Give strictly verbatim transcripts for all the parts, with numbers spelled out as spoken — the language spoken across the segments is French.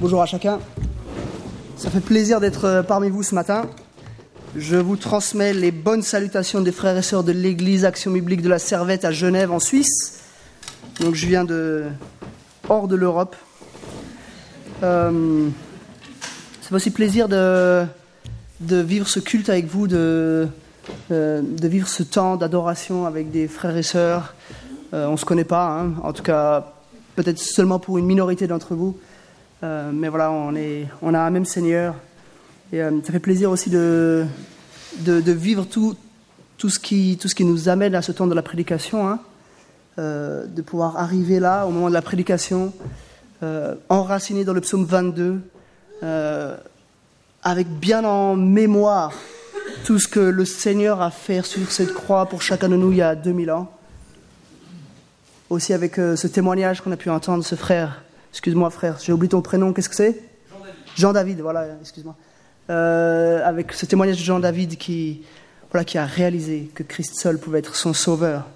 Bonjour à chacun. Ça fait plaisir d'être parmi vous ce matin. Je vous transmets les bonnes salutations des frères et sœurs de l'Église Action Biblique de la Servette à Genève en Suisse. Donc je viens de hors de l'Europe. Euh, ça fait aussi plaisir de, de vivre ce culte avec vous, de, de, de vivre ce temps d'adoration avec des frères et sœurs. Euh, on ne se connaît pas, hein, en tout cas peut-être seulement pour une minorité d'entre vous. Euh, mais voilà, on, est, on a un même Seigneur. Et euh, ça fait plaisir aussi de, de, de vivre tout, tout, ce qui, tout ce qui nous amène à ce temps de la prédication, hein, euh, de pouvoir arriver là, au moment de la prédication, euh, enraciné dans le psaume vingt-deux, euh, avec bien en mémoire tout ce que le Seigneur a fait sur cette croix pour chacun de nous il y a deux mille ans. Aussi avec euh, ce témoignage qu'on a pu entendre, ce frère. Excuse-moi frère, j'ai oublié ton prénom, qu'est-ce que c'est ? Jean-David. Jean-David, voilà, excuse-moi. Euh, avec ce témoignage de Jean-David qui, voilà, qui a réalisé que Christ seul pouvait être son sauveur.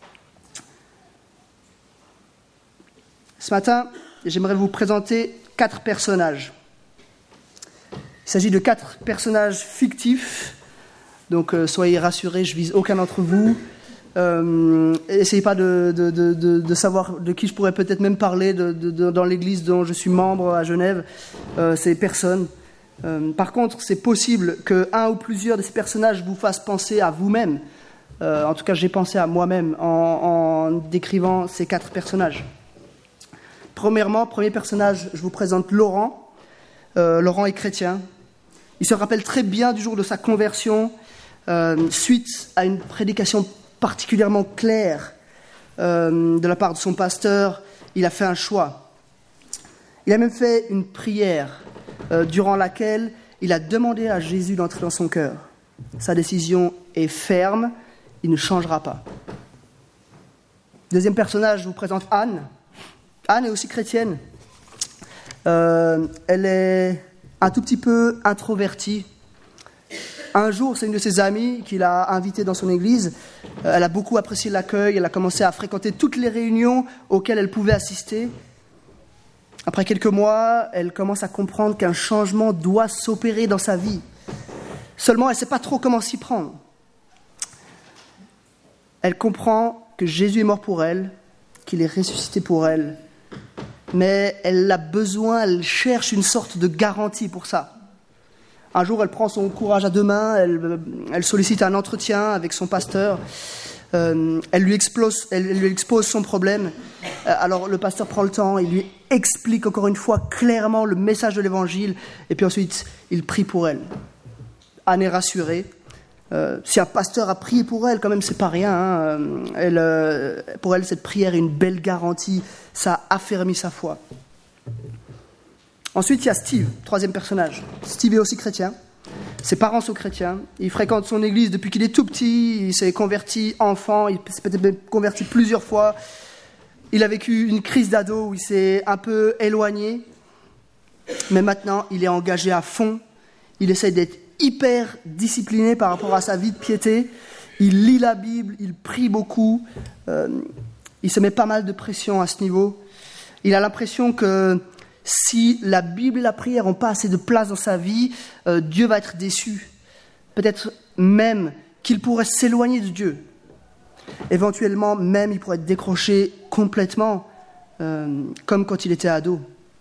Ce matin, j'aimerais vous présenter quatre personnages. Il s'agit de quatre personnages fictifs, donc euh, soyez rassurés, je vise aucun d'entre vous. Euh, essayez pas de, de, de, de, de savoir de qui je pourrais peut-être même parler de, de, de, dans l'église dont je suis membre à Genève. Euh, c'est personne. Euh, par contre, c'est possible qu'un ou plusieurs de ces personnages vous fassent penser à vous-même. Euh, en tout cas, j'ai pensé à moi-même en, en décrivant ces quatre personnages. Premièrement, premier personnage, je vous présente Laurent. Euh, Laurent est chrétien. Il se rappelle très bien du jour de sa conversion, euh, suite à une prédication particulièrement clair euh, de la part de son pasteur. Il a fait un choix. Il a même fait une prière euh, durant laquelle il a demandé à Jésus d'entrer dans son cœur. Sa décision est ferme, il ne changera pas. Deuxième personnage, je vous présente Anne. Anne est aussi chrétienne. Euh, elle est un tout petit peu introvertie. Un jour, c'est une de ses amies qu'il a invitée dans son église. Elle a beaucoup apprécié l'accueil. Elle a commencé à fréquenter toutes les réunions auxquelles elle pouvait assister. Après quelques mois, elle commence à comprendre qu'un changement doit s'opérer dans sa vie. Seulement, elle ne sait pas trop comment s'y prendre. Elle comprend que Jésus est mort pour elle, qu'il est ressuscité pour elle. Mais elle a besoin, elle cherche une sorte de garantie pour ça. Un jour, elle prend son courage à deux mains, elle, elle sollicite un entretien avec son pasteur, euh, elle, lui explose, elle lui expose son problème. Euh, alors le pasteur prend le temps, il lui explique encore une fois clairement le message de l'évangile, et puis ensuite, il prie pour elle. Anne est rassurée. Euh, si un pasteur a prié pour elle, quand même, c'est pas rien. Hein. Elle, euh, pour elle, cette prière est une belle garantie, ça affermit sa foi. Ensuite, il y a Steve, troisième personnage. Steve est aussi chrétien. Ses parents sont chrétiens. Il fréquente son église depuis qu'il est tout petit. Il s'est converti enfant. Il s'est peut-être converti plusieurs fois. Il a vécu une crise d'ado où il s'est un peu éloigné. Mais maintenant, il est engagé à fond. Il essaie d'être hyper discipliné par rapport à sa vie de piété. Il lit la Bible. Il prie beaucoup. Euh, il se met pas mal de pression à ce niveau. Il a l'impression que si la Bible et la prière n'ont pas assez de place dans sa vie, euh, Dieu va être déçu. Peut-être même qu'il pourrait s'éloigner de Dieu. Éventuellement, même, il pourrait être décroché complètement, euh, comme quand il était ado.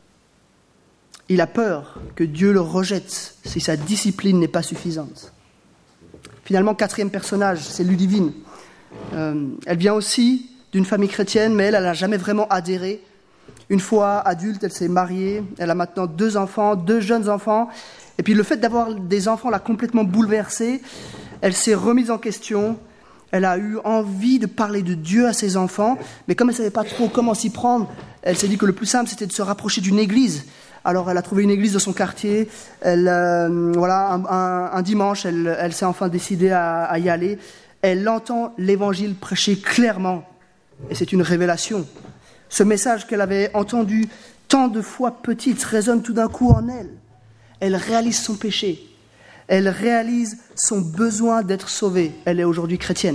Il a peur que Dieu le rejette si sa discipline n'est pas suffisante. Finalement, quatrième personnage, c'est Ludivine. Euh, elle vient aussi d'une famille chrétienne, mais elle, elle n'a jamais vraiment adhéré. Une fois adulte, elle s'est mariée, elle a maintenant deux enfants, deux jeunes enfants. Et puis le fait d'avoir des enfants l'a complètement bouleversée. Elle s'est remise en question, elle a eu envie de parler de Dieu à ses enfants, mais comme elle ne savait pas trop comment s'y prendre, elle s'est dit que le plus simple, c'était de se rapprocher d'une église. Alors elle a trouvé une église dans son quartier, elle, euh, voilà, un, un, un dimanche, elle, elle s'est enfin décidée à, à y aller. Elle entend l'évangile prêché clairement, et c'est une révélation. Ce message qu'elle avait entendu tant de fois petite résonne tout d'un coup en elle. Elle réalise son péché. Elle réalise son besoin d'être sauvée. Elle est aujourd'hui chrétienne.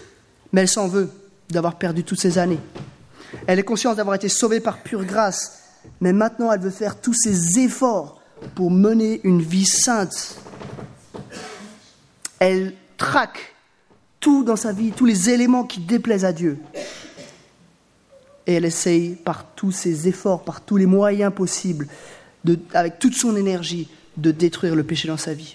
Mais elle s'en veut d'avoir perdu toutes ces années. Elle est consciente d'avoir été sauvée par pure grâce, mais maintenant elle veut faire tous ses efforts pour mener une vie sainte. Elle traque tout dans sa vie, tous les éléments qui déplaisent à Dieu. Et elle essaye par tous ses efforts, par tous les moyens possibles, de, avec toute son énergie, de détruire le péché dans sa vie.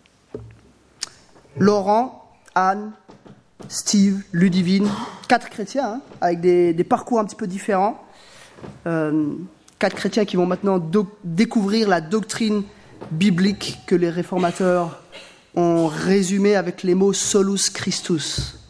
Laurent, Anne, Steve, Ludivine, quatre chrétiens, hein, avec des, des parcours un petit peu différents. Euh, quatre chrétiens qui vont maintenant do- découvrir la doctrine biblique que les réformateurs ont résumée avec les mots solus Christus.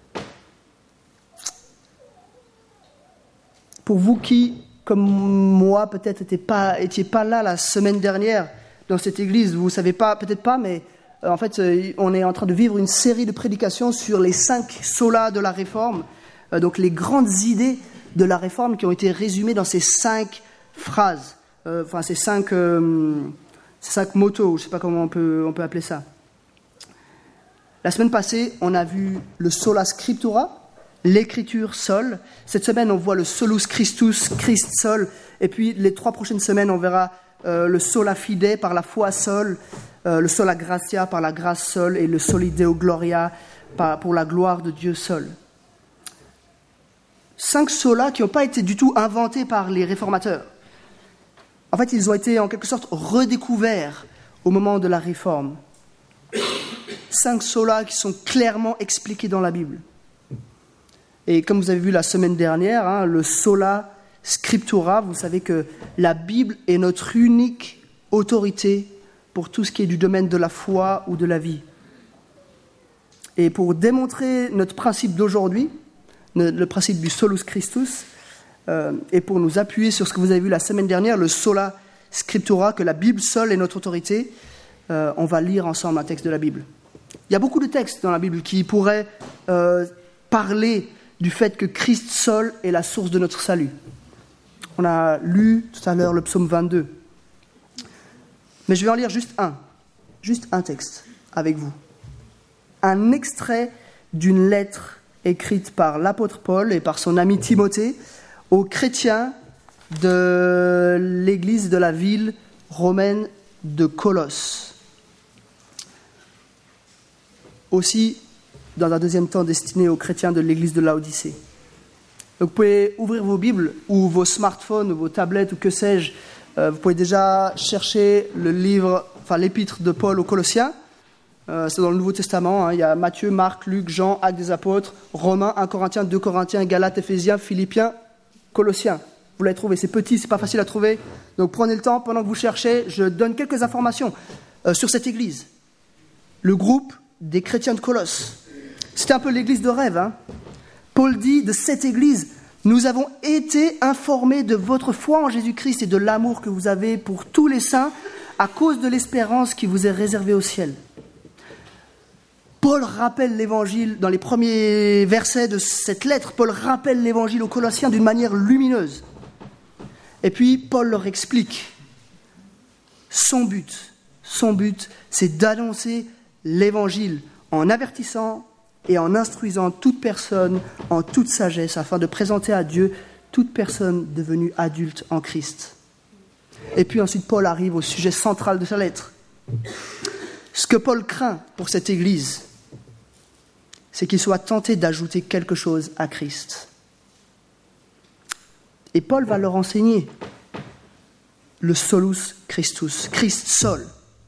Pour vous qui, comme moi, peut-être n'étiez pas, étiez pas là la semaine dernière dans cette église, vous ne savez pas, peut-être pas, mais euh, en fait, euh, on est en train de vivre une série de prédications sur les cinq solas de la Réforme, euh, donc les grandes idées de la Réforme qui ont été résumées dans ces cinq phrases, euh, enfin ces cinq, euh, ces cinq motos, je ne sais pas comment on peut, on peut appeler ça. La semaine passée, on a vu le sola scriptura, l'écriture sol. Cette semaine, on voit le solus Christus, Christ sol. Et puis, les trois prochaines semaines, on verra euh, le sola fide par la foi sol, euh, le sola gratia par la grâce sol et le soli deo gloria par, pour la gloire de Dieu sol. Cinq solas qui n'ont pas été du tout inventés par les réformateurs. En fait, ils ont été en quelque sorte redécouverts au moment de la Réforme. Cinq solas qui sont clairement expliqués dans la Bible. Et comme vous avez vu la semaine dernière, hein, le sola scriptura, vous savez que la Bible est notre unique autorité pour tout ce qui est du domaine de la foi ou de la vie. Et pour démontrer notre principe d'aujourd'hui, le principe du solus Christus, euh, et pour nous appuyer sur ce que vous avez vu la semaine dernière, le sola scriptura, que la Bible seule est notre autorité, euh, on va lire ensemble un texte de la Bible. Il y a beaucoup de textes dans la Bible qui pourraient euh, parler du fait que Christ seul est la source de notre salut. On a lu tout à l'heure le psaume vingt-deux. Mais je vais en lire juste un, juste un texte avec vous. Un extrait d'une lettre écrite par l'apôtre Paul et par son ami Timothée aux chrétiens de l'église de la ville romaine de Colosse. Aussi, dans un deuxième temps, destiné aux chrétiens de l'église de Laodicée. Donc, vous pouvez ouvrir vos Bibles ou vos smartphones ou vos tablettes ou que sais-je. Euh, vous pouvez déjà chercher le livre, enfin l'épître de Paul aux Colossiens. Euh, c'est dans le Nouveau Testament. Hein. Il y a Matthieu, Marc, Luc, Jean, Actes des Apôtres, Romains, un Corinthiens, deux Corinthiens, Galates, Éphésiens, Philippiens, Colossiens. Vous l'avez trouvé. C'est petit, c'est pas facile à trouver. Donc prenez le temps. Pendant que vous cherchez, je donne quelques informations euh, sur cette église. Le groupe des chrétiens de Colosse. C'était un peu l'église de rêve. Hein. Paul dit de cette église, nous avons été informés de votre foi en Jésus-Christ et de l'amour que vous avez pour tous les saints à cause de l'espérance qui vous est réservée au ciel. Paul rappelle l'évangile, dans les premiers versets de cette lettre, Paul rappelle l'évangile aux Colossiens d'une manière lumineuse. Et puis Paul leur explique son but. Son but, c'est d'annoncer l'évangile en avertissant et en instruisant toute personne en toute sagesse afin de présenter à Dieu toute personne devenue adulte en Christ. Et puis ensuite Paul arrive au sujet central de sa lettre. Ce que Paul craint pour cette église, c'est qu'il soit tenté d'ajouter quelque chose à Christ. Et Paul va leur enseigner le solus Christus, Christ seul.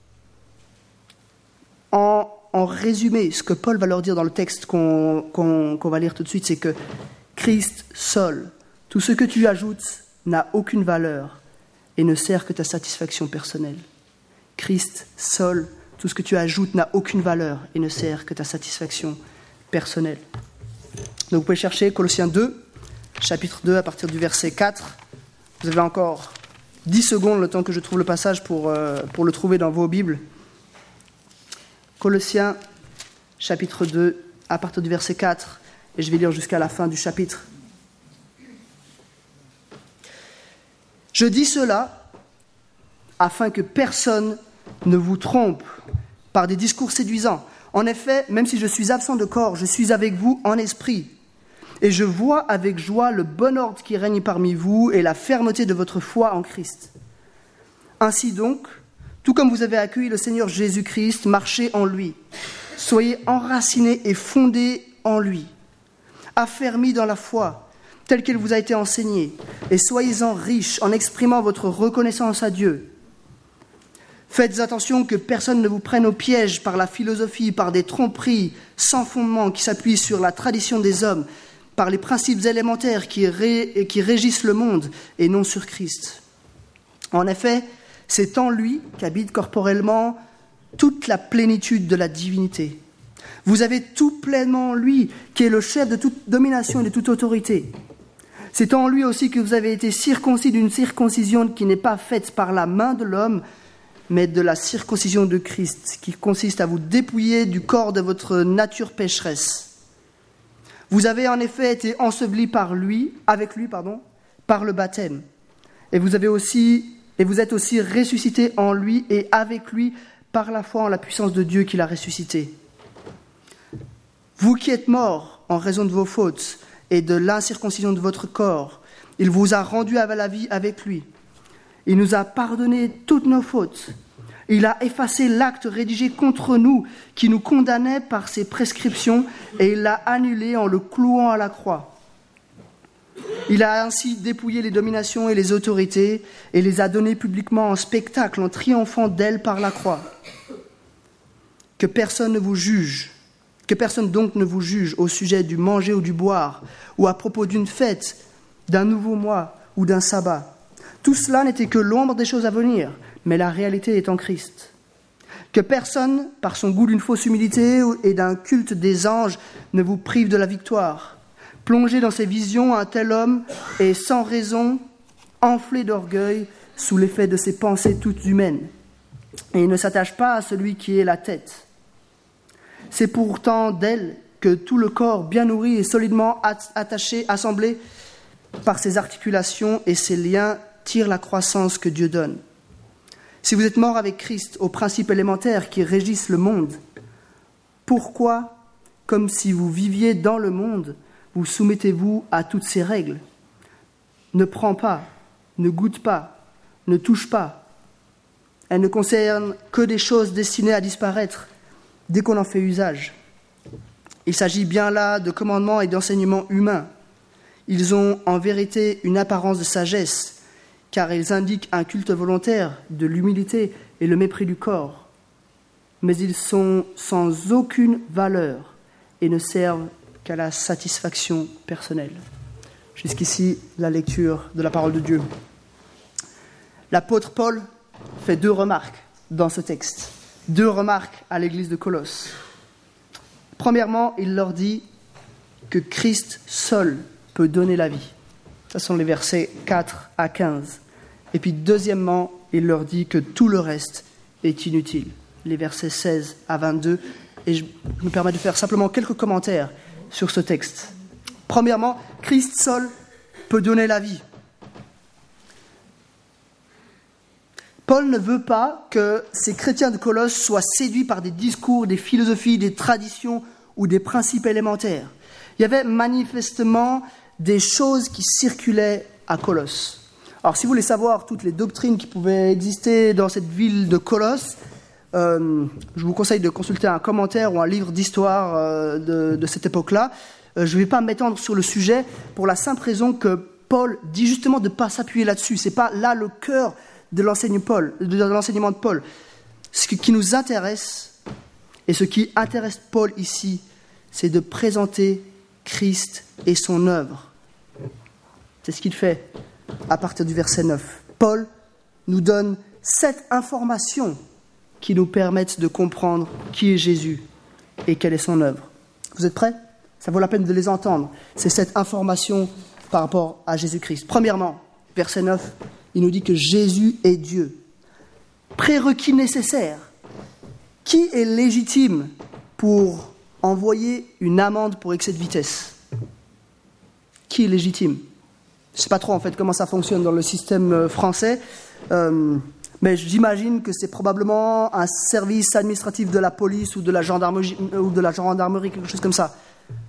En, en résumé, ce que Paul va leur dire dans le texte qu'on, qu'on, qu'on va lire tout de suite, c'est que Christ seul, tout ce que tu ajoutes n'a aucune valeur et ne sert que ta satisfaction personnelle. Christ seul, tout ce que tu ajoutes n'a aucune valeur et ne sert que ta satisfaction personnelle. Donc vous pouvez chercher Colossiens deux, chapitre deux, à partir du verset quatre. Vous avez encore dix secondes, le temps que je trouve le passage pour, euh, pour le trouver dans vos Bibles. Colossiens, chapitre deux, à partir du verset quatre, et je vais lire jusqu'à la fin du chapitre. Je dis cela afin que personne ne vous trompe par des discours séduisants. En effet, même si je suis absent de corps, je suis avec vous en esprit. Et je vois avec joie le bon ordre qui règne parmi vous et la fermeté de votre foi en Christ. Ainsi donc, tout comme vous avez accueilli le Seigneur Jésus-Christ, marchez en lui. Soyez enracinés et fondés en lui, affermis dans la foi, telle qu'elle vous a été enseignée, et soyez-en riches en exprimant votre reconnaissance à Dieu. Faites attention que personne ne vous prenne au piège par la philosophie, par des tromperies sans fondement qui s'appuient sur la tradition des hommes, par les principes élémentaires qui, ré, qui régissent le monde et non sur Christ. En effet, c'est en lui qu'habite corporellement toute la plénitude de la divinité. Vous avez tout pleinement en lui, qui est le chef de toute domination et de toute autorité. C'est en lui aussi que vous avez été circoncis d'une circoncision qui n'est pas faite par la main de l'homme, mais de la circoncision de Christ, qui consiste à vous dépouiller du corps de votre nature pécheresse. Vous avez en effet été ensevelis par lui, avec lui, pardon, par le baptême. Et vous avez aussi, et vous êtes aussi ressuscités en lui et avec lui par la foi en la puissance de Dieu qui l'a ressuscité. Vous qui êtes morts en raison de vos fautes et de l'incirconcision de votre corps, il vous a rendus à la vie avec lui. Il nous a pardonné toutes nos fautes. Il a effacé l'acte rédigé contre nous qui nous condamnait par ses prescriptions et il l'a annulé en le clouant à la croix. Il a ainsi dépouillé les dominations et les autorités et les a données publiquement en spectacle en triomphant d'elles par la croix. Que personne ne vous juge, que personne donc ne vous juge au sujet du manger ou du boire ou à propos d'une fête, d'un nouveau mois ou d'un sabbat. Tout cela n'était que l'ombre des choses à venir, mais la réalité est en Christ. Que personne, par son goût d'une fausse humilité et d'un culte des anges, ne vous prive de la victoire. Plongé dans ses visions, un tel homme est sans raison, enflé d'orgueil, sous l'effet de ses pensées toutes humaines. Et il ne s'attache pas à celui qui est la tête. C'est pourtant d'elle que tout le corps, bien nourri et solidement attaché, assemblé par ses articulations et ses liens, tire la croissance que Dieu donne. Si vous êtes morts avec Christ aux principes élémentaires qui régissent le monde, pourquoi, comme si vous viviez dans le monde, vous soumettez-vous à toutes ces règles ? Ne prends pas, ne goûte pas, ne touche pas. Elles ne concernent que des choses destinées à disparaître dès qu'on en fait usage. Il s'agit bien là de commandements et d'enseignements humains. Ils ont en vérité une apparence de sagesse, car ils indiquent un culte volontaire de l'humilité et le mépris du corps. Mais ils sont sans aucune valeur et ne servent qu'à la satisfaction personnelle. Jusqu'ici, la lecture de la parole de Dieu. L'apôtre Paul fait deux remarques dans ce texte. Deux remarques à l'église de Colosse. Premièrement, il leur dit que Christ seul peut donner la vie. Ce sont les versets quatre à quinze. Et puis deuxièmement, il leur dit que tout le reste est inutile. Les versets seize à vingt-deux. Et je me permets de faire simplement quelques commentaires sur ce texte. Premièrement, Christ seul peut donner la vie. Paul ne veut pas que ces chrétiens de Colosse soient séduits par des discours, des philosophies, des traditions ou des principes élémentaires. Il y avait manifestement des choses qui circulaient à Colosse. Alors, si vous voulez savoir toutes les doctrines qui pouvaient exister dans cette ville de Colosse, euh, je vous conseille de consulter un commentaire ou un livre d'histoire euh, de, de cette époque-là. Euh, je ne vais pas m'étendre sur le sujet pour la simple raison que Paul dit justement de ne pas s'appuyer là-dessus. Ce n'est pas là le cœur de l'enseignement Paul, de l'enseignement de Paul. Ce qui nous intéresse, et ce qui intéresse Paul ici, c'est de présenter Christ et son œuvre. C'est ce qu'il fait à partir du verset neuf. Paul nous donne sept informations qui nous permettent de comprendre qui est Jésus et quelle est son œuvre. Vous êtes prêts ? Ça vaut la peine de les entendre, ces sept informations par rapport à Jésus-Christ. Premièrement, verset neuf, il nous dit que Jésus est Dieu. Prérequis nécessaire. Qui est légitime pour envoyer une amende pour excès de vitesse ? Qui est légitime ? Je ne sais pas trop en fait comment ça fonctionne dans le système français, euh, mais j'imagine que c'est probablement un service administratif de la police ou de la gendarmerie, ou de la gendarmerie, quelque chose comme ça.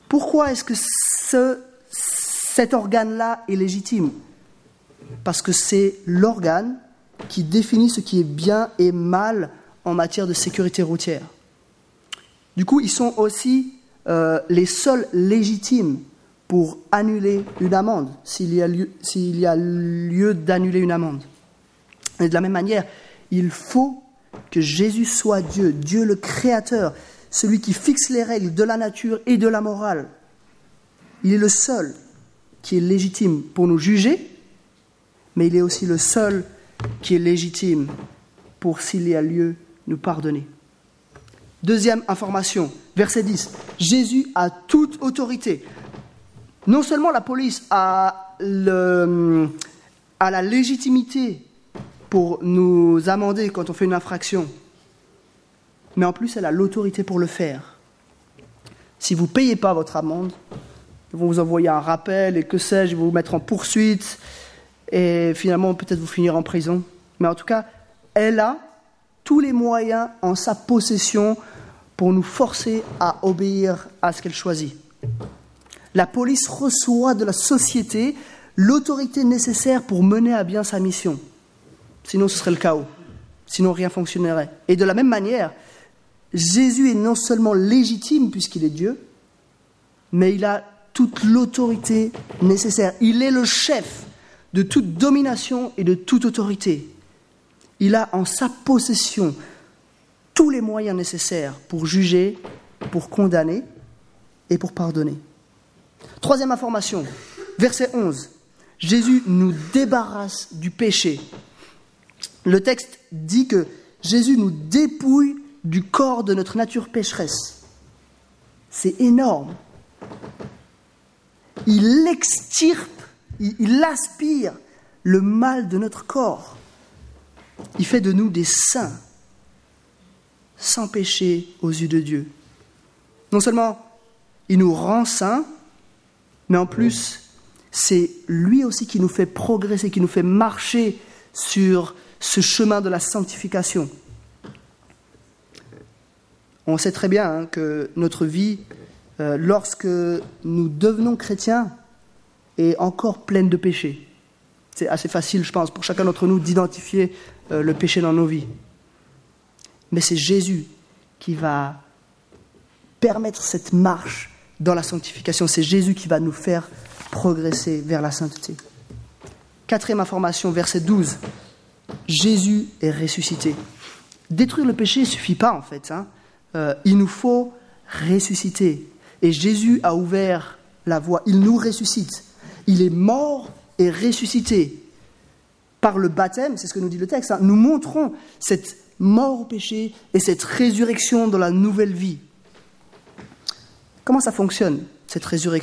Pourquoi est-ce que ce, cet organe-là est légitime ? Parce que c'est l'organe qui définit ce qui est bien et mal en matière de sécurité routière. Du coup, ils sont aussi euh, les seuls légitimes pour annuler une amende, s'il y a lieu, s'il y a lieu d'annuler une amende. Et de la même manière, il faut que Jésus soit Dieu, Dieu le Créateur, celui qui fixe les règles de la nature et de la morale. Il est le seul qui est légitime pour nous juger, mais il est aussi le seul qui est légitime pour, s'il y a lieu, nous pardonner. Deuxième information, verset dix. Jésus a toute autorité. Non seulement la police a, le, a la légitimité pour nous amender quand on fait une infraction, mais en plus elle a l'autorité pour le faire. Si vous ne payez pas votre amende, ils vont vous envoyer un rappel et que sais-je, ils vont vous mettre en poursuite et finalement peut-être vous finir en prison. Mais en tout cas, elle a tous les moyens en sa possession pour nous forcer à obéir à ce qu'elle choisit. La police reçoit de la société l'autorité nécessaire pour mener à bien sa mission. Sinon, ce serait le chaos. Sinon, rien ne fonctionnerait. Et de la même manière, Jésus est non seulement légitime puisqu'il est Dieu, mais il a toute l'autorité nécessaire. Il est le chef de toute domination et de toute autorité. Il a en sa possession tous les moyens nécessaires pour juger, pour condamner et pour pardonner. Troisième information, verset onze. Jésus nous débarrasse du péché. Le texte dit que Jésus nous dépouille du corps de notre nature pécheresse. C'est énorme. Il extirpe, il, il aspire le mal de notre corps. Il fait de nous des saints, sans péché aux yeux de Dieu. Non seulement il nous rend saints, mais en plus, c'est lui aussi qui nous fait progresser, qui nous fait marcher sur ce chemin de la sanctification. On sait très bien hein, que notre vie, euh, lorsque nous devenons chrétiens, est encore pleine de péchés. C'est assez facile, je pense, pour chacun d'entre nous d'identifier euh, le péché dans nos vies. Mais c'est Jésus qui va permettre cette marche dans la sanctification. C'est Jésus qui va nous faire progresser vers la sainteté. Quatrième information, verset douze. Jésus est ressuscité. Détruire le péché ne suffit pas en fait. Hein. Euh, il nous faut ressusciter. Et Jésus a ouvert la voie. Il nous ressuscite. Il est mort et ressuscité. Par le baptême, c'est ce que nous dit le texte, hein, nous montrons cette mort au péché et cette résurrection dans la nouvelle vie. Comment ça fonctionne, cette résurrection ?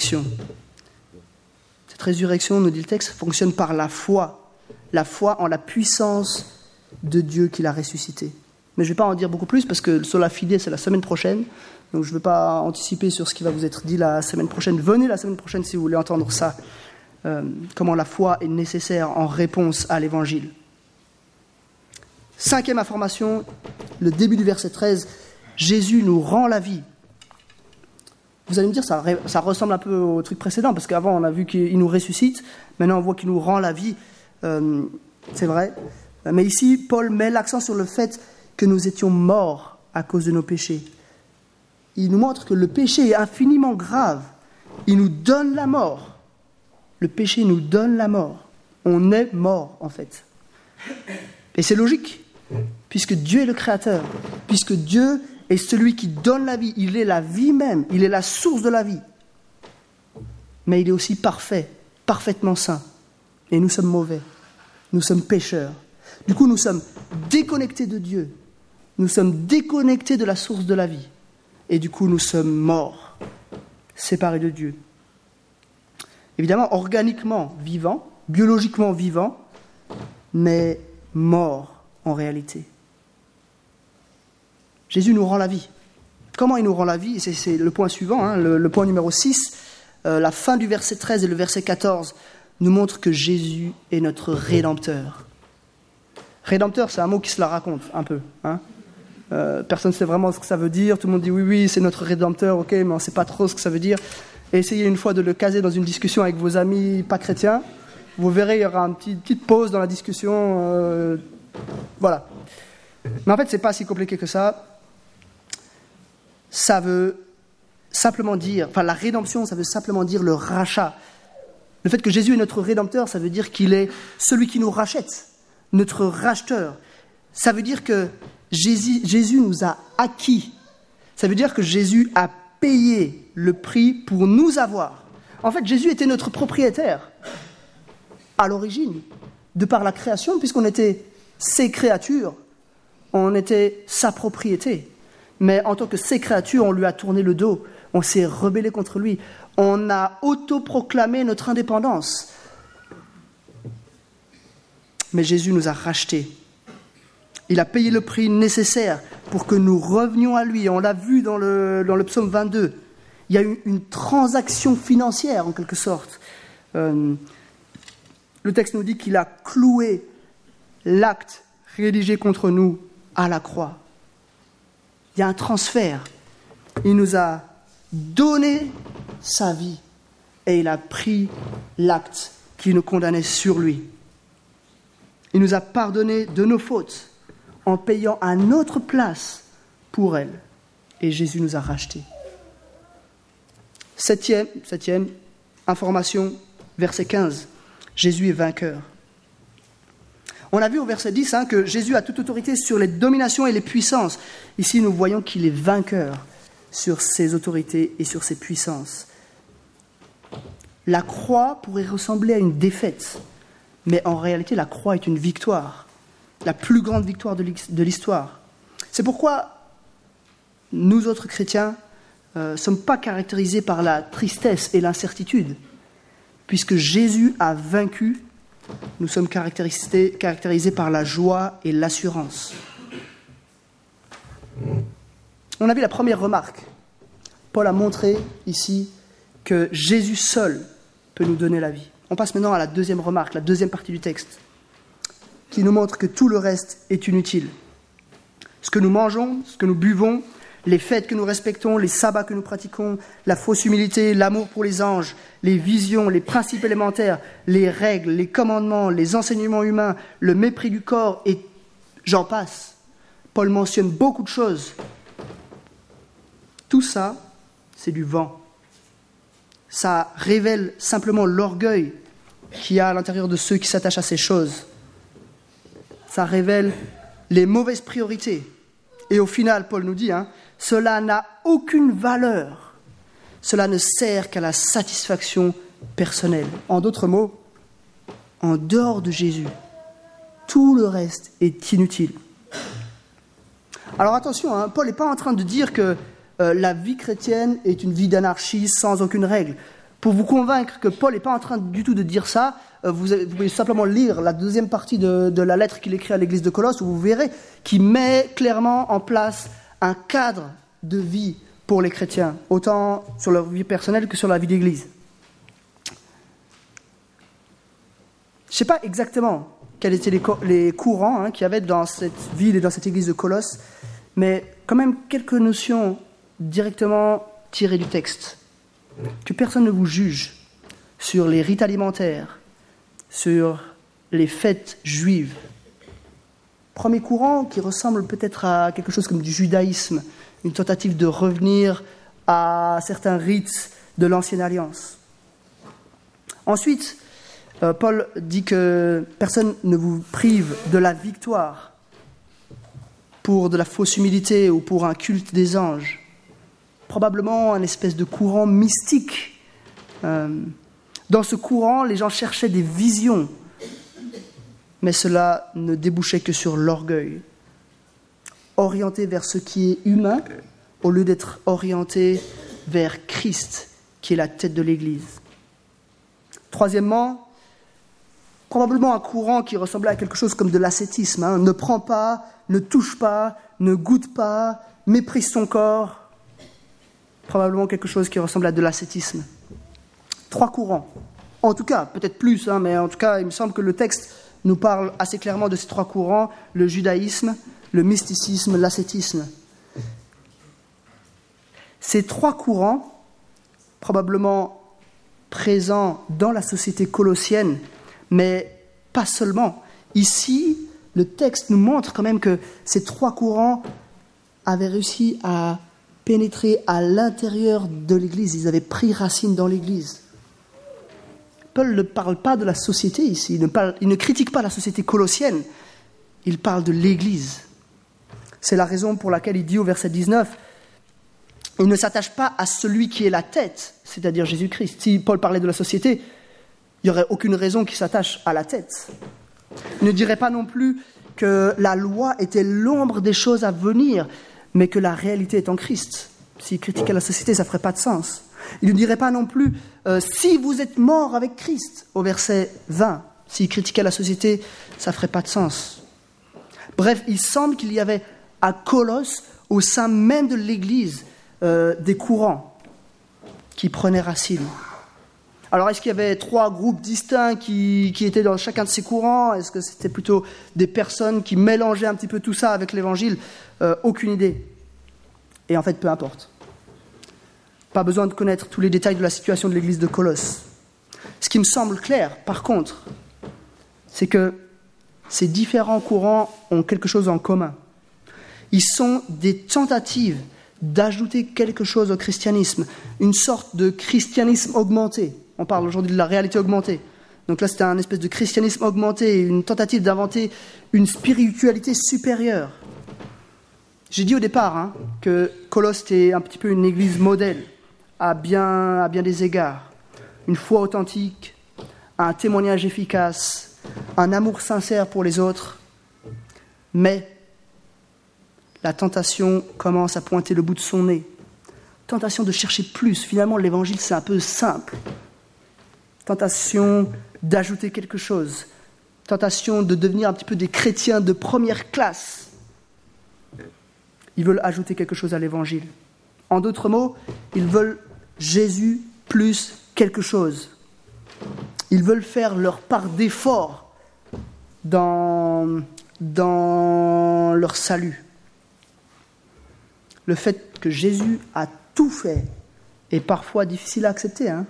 Cette résurrection, nous dit le texte, fonctionne par la foi. La foi en la puissance de Dieu qui l'a ressuscité. Mais je ne vais pas en dire beaucoup plus parce que Sola Fide, c'est la semaine prochaine. Donc je ne vais pas anticiper sur ce qui va vous être dit la semaine prochaine. Venez la semaine prochaine si vous voulez entendre ça. Euh, comment la foi est nécessaire en réponse à l'évangile. Cinquième information, le début du verset treize. Jésus nous rend la vie. Vous allez me dire, ça, ça ressemble un peu au truc précédent, parce qu'avant on a vu qu'il nous ressuscite, maintenant on voit qu'il nous rend la vie, euh, c'est vrai. Mais ici, Paul met l'accent sur le fait que nous étions morts à cause de nos péchés. Il nous montre que le péché est infiniment grave. Il nous donne la mort. Le péché nous donne la mort. On est mort, en fait. Et c'est logique, puisque Dieu est le Créateur, puisque Dieu est celui qui donne la vie. Il est la vie même, il est la source de la vie. Mais il est aussi parfait, parfaitement saint. Et nous sommes mauvais, nous sommes pécheurs. Du coup, nous sommes déconnectés de Dieu. Nous sommes déconnectés de la source de la vie. Et du coup, nous sommes morts, séparés de Dieu. Évidemment, organiquement vivants, biologiquement vivants, mais morts en réalité. Jésus nous rend la vie. Comment il nous rend la vie ? C'est, c'est le point suivant, hein, le, le point numéro six. Euh, la fin du verset treize et le verset quatorze nous montrent que Jésus est notre Rédempteur. Rédempteur, c'est un mot qui se la raconte un peu. Hein. Euh, personne ne sait vraiment ce que ça veut dire. Tout le monde dit oui, oui, c'est notre Rédempteur, ok, mais on ne sait pas trop ce que ça veut dire. et essayez une fois de le caser dans une discussion avec vos amis pas chrétiens. Vous verrez, il y aura une petite, petite pause dans la discussion. Euh, voilà. Mais en fait, ce n'est pas si compliqué que ça. Ça veut simplement dire, enfin la rédemption, ça veut simplement dire le rachat. Le fait que Jésus est notre rédempteur, ça veut dire qu'il est celui qui nous rachète, notre racheteur. Ça veut dire que Jésus, Jésus nous a acquis. Ça veut dire que Jésus a payé le prix pour nous avoir. En fait, Jésus était notre propriétaire à l'origine, de par la création, puisqu'on était ses créatures, on était sa propriété. Mais en tant que ses créatures, on lui a tourné le dos, on s'est rebellé contre lui, on a autoproclamé notre indépendance. Mais Jésus nous a rachetés. Il a payé le prix nécessaire pour que nous revenions à lui. On l'a vu dans le, dans le psaume vingt-deux. Il y a eu une transaction financière, en quelque sorte. Euh, le texte nous dit qu'il a cloué l'acte rédigé contre nous à la croix. Il y a un transfert. Il nous a donné sa vie et il a pris l'acte qui nous condamnait sur lui. Il nous a pardonné de nos fautes en payant à notre place pour elles. Et Jésus nous a rachetés. Septième, septième information, verset quinze. Jésus est vainqueur. On a vu au verset dix hein, que Jésus a toute autorité sur les dominations et les puissances. Ici, nous voyons qu'il est vainqueur sur ses autorités et sur ses puissances. La croix pourrait ressembler à une défaite, mais en réalité, la croix est une victoire, la plus grande victoire de l'histoire. C'est pourquoi nous autres chrétiens ne euh, sommes pas caractérisés par la tristesse et l'incertitude. Puisque Jésus a vaincu, nous sommes caractérisés, caractérisés par la joie et l'assurance. On a vu la première remarque. Paul a montré ici que Jésus seul peut nous donner la vie. On passe maintenant à la deuxième remarque, la deuxième partie du texte, qui nous montre que tout le reste est inutile. Ce que nous mangeons, ce que nous buvons, les fêtes que nous respectons, les sabbats que nous pratiquons, la fausse humilité, l'amour pour les anges, les visions, les principes élémentaires, les règles, les commandements, les enseignements humains, le mépris du corps, et j'en passe. Paul mentionne beaucoup de choses. Tout ça, c'est du vent. Ça révèle simplement l'orgueil qu'il y a à l'intérieur de ceux qui s'attachent à ces choses. Ça révèle les mauvaises priorités. Et au final, Paul nous dit, hein, cela n'a aucune valeur. Cela ne sert qu'à la satisfaction personnelle. En d'autres mots, en dehors de Jésus, tout le reste est inutile. Alors attention, hein, Paul n'est pas en train de dire que euh, la vie chrétienne est une vie d'anarchie sans aucune règle. Pour vous convaincre que Paul n'est pas en train du tout de dire ça, euh, vous, avez, vous pouvez simplement lire la deuxième partie de, de la lettre qu'il écrit à l'église de Colosse, où vous verrez qu'il met clairement en place un cadre de vie pour les chrétiens, autant sur leur vie personnelle que sur la vie d'église. Je ne sais pas exactement quels étaient les, co- les courants hein, qu'il y avait dans cette ville et dans cette église de Colosse, mais quand même quelques notions directement tirées du texte. Que personne ne vous juge sur les rites alimentaires, sur les fêtes juives. Premier courant qui ressemble peut-être à quelque chose comme du judaïsme, une tentative de revenir à certains rites de l'ancienne alliance. Ensuite, euh, Paul dit que personne ne vous prive de la victoire pour de la fausse humilité ou pour un culte des anges. Probablement un espèce de courant mystique. Euh, dans ce courant, les gens cherchaient des visions, mais cela ne débouchait que sur l'orgueil. Orienté vers ce qui est humain, au lieu d'être orienté vers Christ, qui est la tête de l'Église. Troisièmement, probablement un courant qui ressemblait à quelque chose comme de l'ascétisme. Hein. Ne prends pas, ne touche pas, ne goûte pas, méprise son corps. Probablement quelque chose qui ressemble à de l'ascétisme. Trois courants. En tout cas, peut-être plus, hein, mais en tout cas, il me semble que le texte nous parle assez clairement de ces trois courants, le judaïsme, le mysticisme, l'ascétisme. Ces trois courants probablement présent dans la société colossienne, mais pas seulement. Ici, le texte nous montre quand même que ces trois courants avaient réussi à pénétrer à l'intérieur de l'Église. Ils avaient pris racine dans l'Église. Paul ne parle pas de la société ici, il ne, parle, il ne critique pas la société colossienne, il parle de l'Église. C'est la raison pour laquelle il dit au verset dix-neuf, il ne s'attache pas à celui qui est la tête, c'est-à-dire Jésus-Christ. Si Paul parlait de la société, il n'y aurait aucune raison qu'il s'attache à la tête. Il ne dirait pas non plus que la loi était l'ombre des choses à venir, mais que la réalité est en Christ. S'il critiquait la société, ça ne ferait pas de sens. Il ne dirait pas non plus euh, « si vous êtes mort avec Christ » au verset vingt. S'il critiquait la société, ça ne ferait pas de sens. Bref, il semble qu'il y avait à Colosse, au sein même de l'Église, euh, des courants qui prenaient racine. Alors, est-ce qu'il y avait trois groupes distincts qui, qui étaient dans chacun de ces courants ? Est-ce que c'était plutôt des personnes qui mélangeaient un petit peu tout ça avec l'Évangile ? euh, Aucune idée. Et en fait, peu importe. Pas besoin de connaître tous les détails de la situation de l'église de Colosse. Ce qui me semble clair, par contre, c'est que ces différents courants ont quelque chose en commun. Ils sont des tentatives d'ajouter quelque chose au christianisme, une sorte de christianisme augmenté. On parle aujourd'hui de la réalité augmentée. Donc là, c'était un espèce de christianisme augmenté, une tentative d'inventer une spiritualité supérieure. J'ai dit au départ hein, que Colosse était un petit peu une église modèle, à bien, à bien des égards. Une foi authentique, un témoignage efficace, un amour sincère pour les autres. Mais la tentation commence à pointer le bout de son nez. Tentation de chercher plus. Finalement, l'évangile, c'est un peu simple. Tentation d'ajouter quelque chose. Tentation de devenir un petit peu des chrétiens de première classe. Ils veulent ajouter quelque chose à l'évangile. En d'autres mots, ils veulent Jésus plus quelque chose. Ils veulent faire leur part d'effort dans, dans leur salut. Le fait que Jésus a tout fait est parfois difficile à accepter. Hein.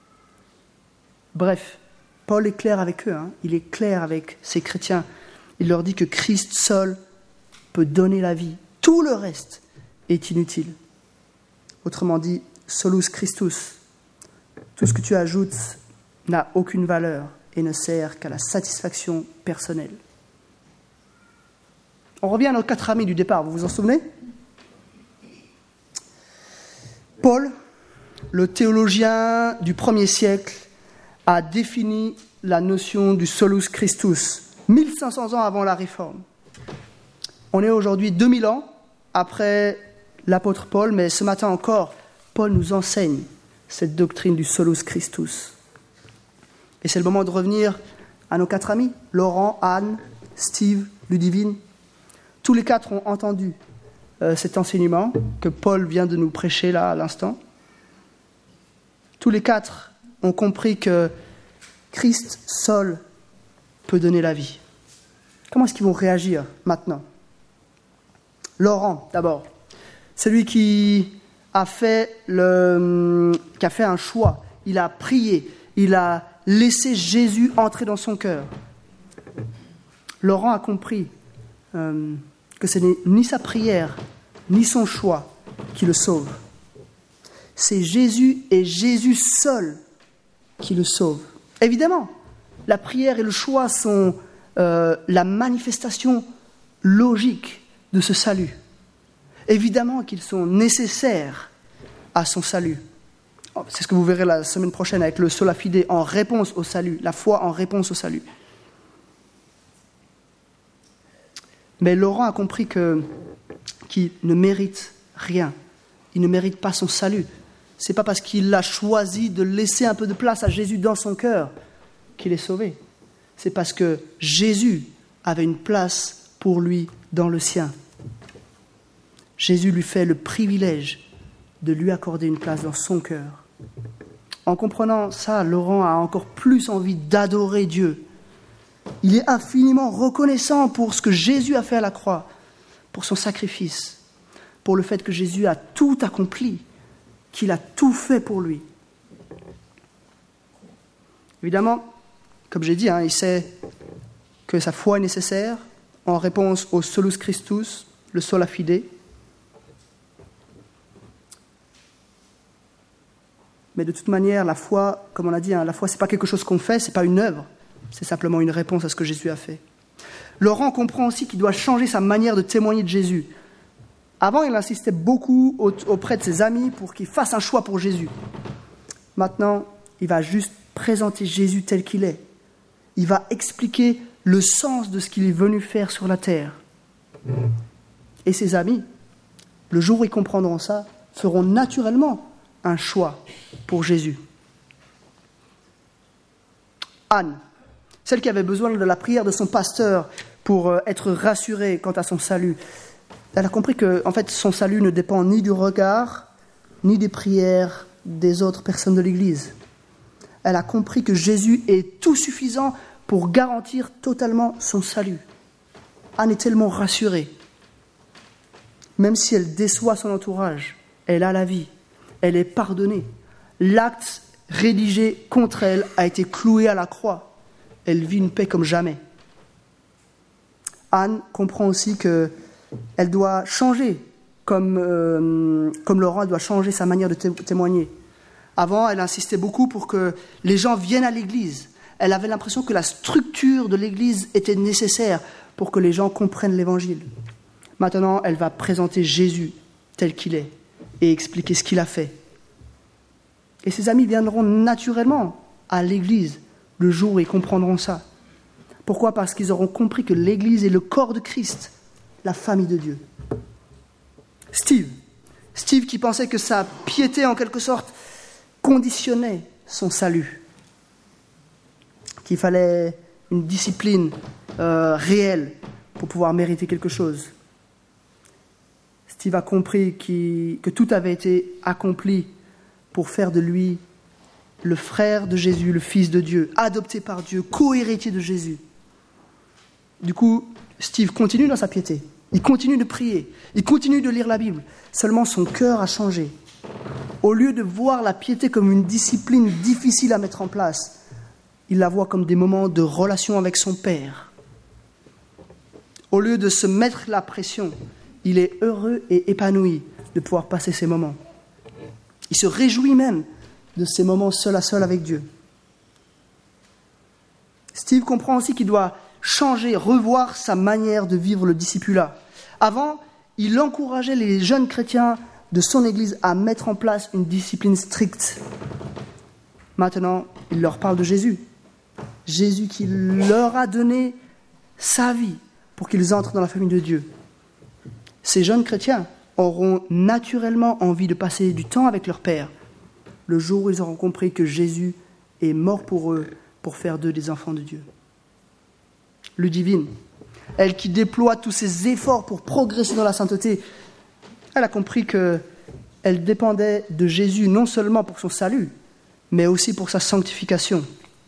Bref, Paul est clair avec eux. Hein. Il est clair avec ces chrétiens. Il leur dit que Christ seul peut donner la vie. Tout le reste est inutile. Autrement dit, solus Christus. Tout ce que tu ajoutes n'a aucune valeur et ne sert qu'à la satisfaction personnelle. On revient à nos quatre amis du départ, vous vous en souvenez ? Paul, le théologien du premier siècle, a défini la notion du solus Christus, mille cinq cents ans avant la Réforme. On est aujourd'hui deux mille ans après l'apôtre Paul, mais ce matin encore, Paul nous enseigne cette doctrine du solus Christus. Et c'est le moment de revenir à nos quatre amis, Laurent, Anne, Steve, Ludivine. Tous les quatre ont entendu euh, cet enseignement que Paul vient de nous prêcher là à l'instant. Tous les quatre ont compris que Christ seul peut donner la vie. Comment est-ce qu'ils vont réagir maintenant ? Laurent, d'abord, celui qui a fait le, qui a fait un choix. Il a prié, il a laissé Jésus entrer dans son cœur. Laurent a compris euh, que ce n'est ni sa prière, ni son choix qui le sauve. C'est Jésus et Jésus seul qui le sauve. Évidemment, la prière et le choix sont euh, la manifestation logique de ce salut. Évidemment qu'ils sont nécessaires à son salut. C'est ce que vous verrez la semaine prochaine avec le sola fide en réponse au salut, la foi en réponse au salut. Mais Laurent a compris que, qu'il ne mérite rien. Il ne mérite pas son salut. Ce n'est pas parce qu'il a choisi de laisser un peu de place à Jésus dans son cœur qu'il est sauvé. C'est parce que Jésus avait une place pour lui dans le sien. Jésus lui fait le privilège de lui accorder une place dans son cœur. En comprenant ça, Laurent a encore plus envie d'adorer Dieu. Il est infiniment reconnaissant pour ce que Jésus a fait à la croix, pour son sacrifice, pour le fait que Jésus a tout accompli, qu'il a tout fait pour lui, Évidemment, comme j'ai dit, hein, il sait que sa foi est nécessaire en réponse au solus Christus, le sola fide. Mais de toute manière, la foi, comme on a dit, hein, la foi, ce n'est pas quelque chose qu'on fait, ce n'est pas une œuvre, c'est simplement une réponse à ce que Jésus a fait. Laurent comprend aussi qu'il doit changer sa manière de témoigner de Jésus. Avant, il insistait beaucoup auprès de ses amis pour qu'ils fassent un choix pour Jésus. Maintenant, il va juste présenter Jésus tel qu'il est. Il va expliquer le sens de ce qu'il est venu faire sur la terre. Et ses amis, le jour où ils comprendront ça, feront naturellement un choix pour Jésus. Anne, celle qui avait besoin de la prière de son pasteur pour être rassurée quant à son salut, elle a compris que en fait, son salut ne dépend ni du regard, ni des prières des autres personnes de l'Église. Elle a compris que Jésus est tout suffisant pour garantir totalement son salut. Anne est tellement rassurée. Même si elle déçoit son entourage, elle a la vie, elle est pardonnée. L'acte rédigé contre elle a été cloué à la croix. Elle vit une paix comme jamais. Anne comprend aussi qu'elle doit changer, comme, euh, comme Laurent, elle doit changer sa manière de té- témoigner. Avant, elle insistait beaucoup pour que les gens viennent à l'église. Elle avait l'impression que la structure de l'église était nécessaire pour que les gens comprennent l'évangile. Maintenant, elle va présenter Jésus tel qu'il est et expliquer ce qu'il a fait. Et ses amis viendront naturellement à l'église le jour où ils comprendront ça. Pourquoi ? Parce qu'ils auront compris que l'église est le corps de Christ, la famille de Dieu. Steve, Steve qui pensait que sa piété, en quelque sorte, conditionnait son salut, qu'il fallait une discipline euh, réelle pour pouvoir mériter quelque chose. Steve a compris que tout avait été accompli pour faire de lui le frère de Jésus, le Fils de Dieu, adopté par Dieu, co-héritier de Jésus. Du coup, Steve continue dans sa piété, il continue de prier, il continue de lire la Bible, seulement son cœur a changé. Au lieu de voir la piété comme une discipline difficile à mettre en place, il la voit comme des moments de relation avec son Père. Au lieu de se mettre la pression, il est heureux et épanoui de pouvoir passer ces moments. Il se réjouit même de ces moments seul à seul avec Dieu. Steve comprend aussi qu'il doit changer, revoir sa manière de vivre le discipulat. Avant, il encourageait les jeunes chrétiens de son Église à mettre en place une discipline stricte. Maintenant, il leur parle de Jésus. Jésus qui leur a donné sa vie pour qu'ils entrent dans la famille de Dieu. Ces jeunes chrétiens auront naturellement envie de passer du temps avec leur Père le jour où ils auront compris que Jésus est mort pour eux, pour faire d'eux des enfants de Dieu. Ludivine, elle qui déploie tous ses efforts pour progresser dans la sainteté, elle a compris qu'elle dépendait de Jésus non seulement pour son salut, mais aussi pour sa sanctification.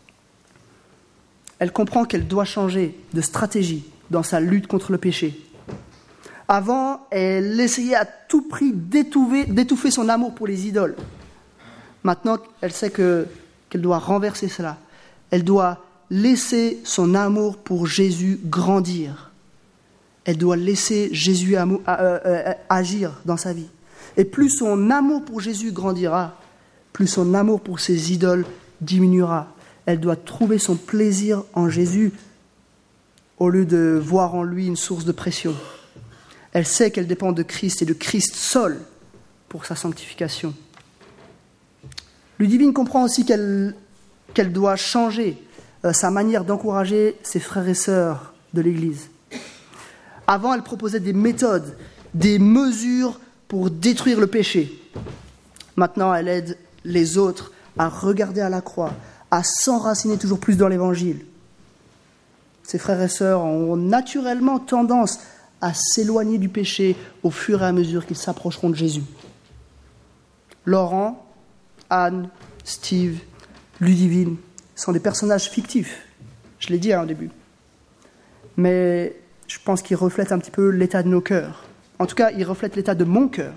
Elle comprend qu'elle doit changer de stratégie dans sa lutte contre le péché. Avant, elle essayait à tout prix d'étouffer, d'étouffer son amour pour les idoles. Maintenant, elle sait que, qu'elle doit renverser cela. Elle doit laisser son amour pour Jésus grandir. Elle doit laisser Jésus amour, euh, euh, agir dans sa vie. Et plus son amour pour Jésus grandira, plus son amour pour ses idoles diminuera. Elle doit trouver son plaisir en Jésus au lieu de voir en lui une source de pression. Elle sait qu'elle dépend de Christ et de Christ seul pour sa sanctification. Ludivine comprend aussi qu'elle, qu'elle doit changer euh, sa manière d'encourager ses frères et sœurs de l'Église. Avant, elle proposait des méthodes, des mesures pour détruire le péché. Maintenant, elle aide les autres à regarder à la croix, à s'enraciner toujours plus dans l'Évangile. Ses frères et sœurs ont naturellement tendance à s'éloigner du péché au fur et à mesure qu'ils s'approcheront de Jésus. Laurent, Anne, Steve, Ludivine sont des personnages fictifs. Je l'ai dit hein, au début. Mais je pense qu'ils reflètent un petit peu l'état de nos cœurs. En tout cas, ils reflètent l'état de mon cœur.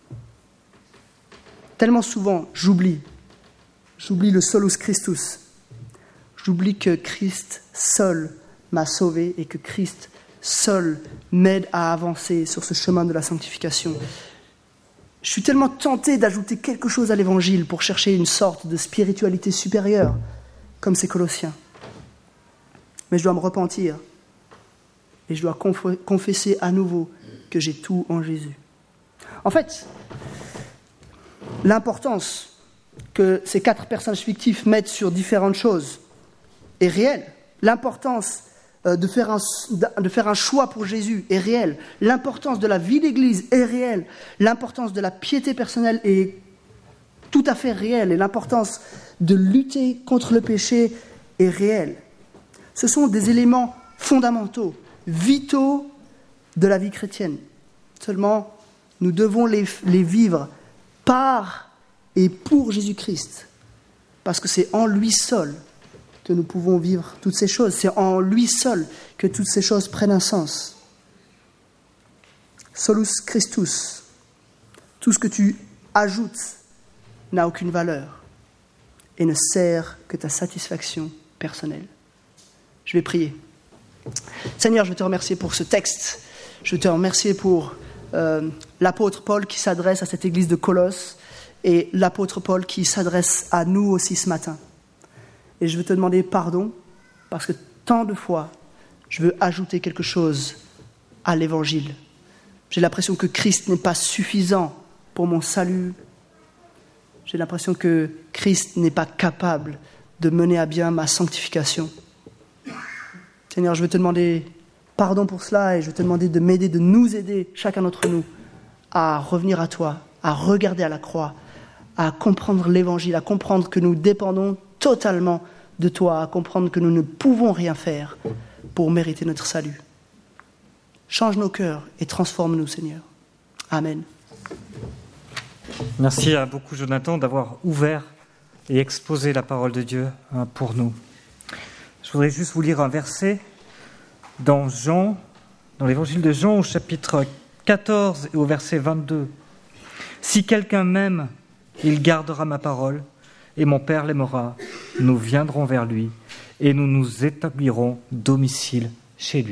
Tellement souvent, j'oublie. J'oublie le solus Christus. J'oublie que Christ seul m'a sauvé et que Christ seul m'aide à avancer sur ce chemin de la sanctification. Je suis tellement tenté d'ajouter quelque chose à l'évangile pour chercher une sorte de spiritualité supérieure, comme ces Colossiens. Mais je dois me repentir et je dois conf- confesser à nouveau que j'ai tout en Jésus. En fait, l'importance que ces quatre personnages fictifs mettent sur différentes choses est réelle. L'importance de faire, un, de faire un choix pour Jésus est réelle. L'importance de la vie d'Église est réelle. L'importance de la piété personnelle est tout à fait réelle. Et l'importance de lutter contre le péché est réelle. Ce sont des éléments fondamentaux, vitaux de la vie chrétienne. Seulement, nous devons les, les vivre par et pour Jésus-Christ. Parce que c'est en lui seul que nous pouvons vivre toutes ces choses. C'est en lui seul que toutes ces choses prennent un sens. Solus Christus. Tout ce que tu ajoutes n'a aucune valeur et ne sert que ta satisfaction personnelle. Je vais prier. Seigneur, je veux te remercier pour ce texte. Je veux te remercier pour euh, l'apôtre Paul qui s'adresse à cette église de Colosse et l'apôtre Paul qui s'adresse à nous aussi ce matin. Et je veux te demander pardon, parce que tant de fois, je veux ajouter quelque chose à l'évangile. J'ai l'impression que Christ n'est pas suffisant pour mon salut. J'ai l'impression que Christ n'est pas capable de mener à bien ma sanctification. Seigneur, je veux te demander pardon pour cela et je veux te demander de m'aider, de nous aider, chacun d'entre nous, à revenir à toi, à regarder à la croix, à comprendre l'évangile, à comprendre que nous dépendons totalement de toi, à comprendre que nous ne pouvons rien faire pour mériter notre salut. Change nos cœurs et transforme-nous, Seigneur. Amen. Merci à beaucoup, Jonathan, d'avoir ouvert et exposé la parole de Dieu pour nous. Je voudrais juste vous lire un verset dans Jean, dans l'évangile de Jean, au chapitre quatorze et au verset vingt-deux. « Si quelqu'un m'aime, il gardera ma parole, et mon Père l'aimera. Nous viendrons vers lui, et nous nous établirons domicile chez lui. »